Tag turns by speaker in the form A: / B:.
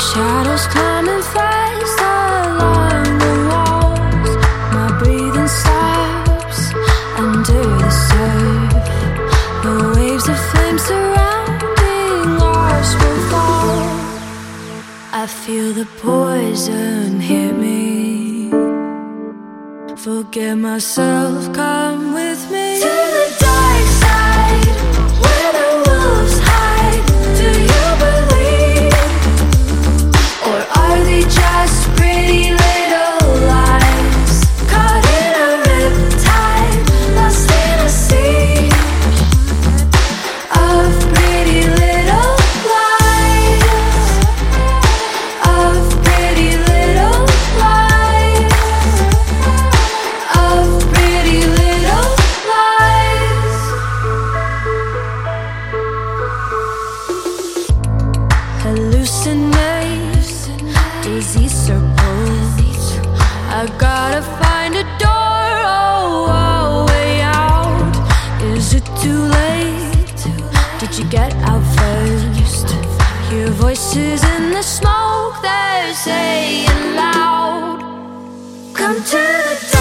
A: Shadows climbing fast along the walls. My breathing stops under the surf. The waves of flame surrounding us will fall. I feel the poison hit me. Forget myself, come with me to the dark side, where the wolves hide. Do you believe? Or are they just pretty little lies? Caught in a riptide, lost in a sea of pretty little lies. Of pretty little lies. Of pretty little lies. Hallucinate, dizzy circles. I gotta find a door, oh, way out. Is it too late? Did you get out first? Hear voices in the smoke, they're saying loud, come to the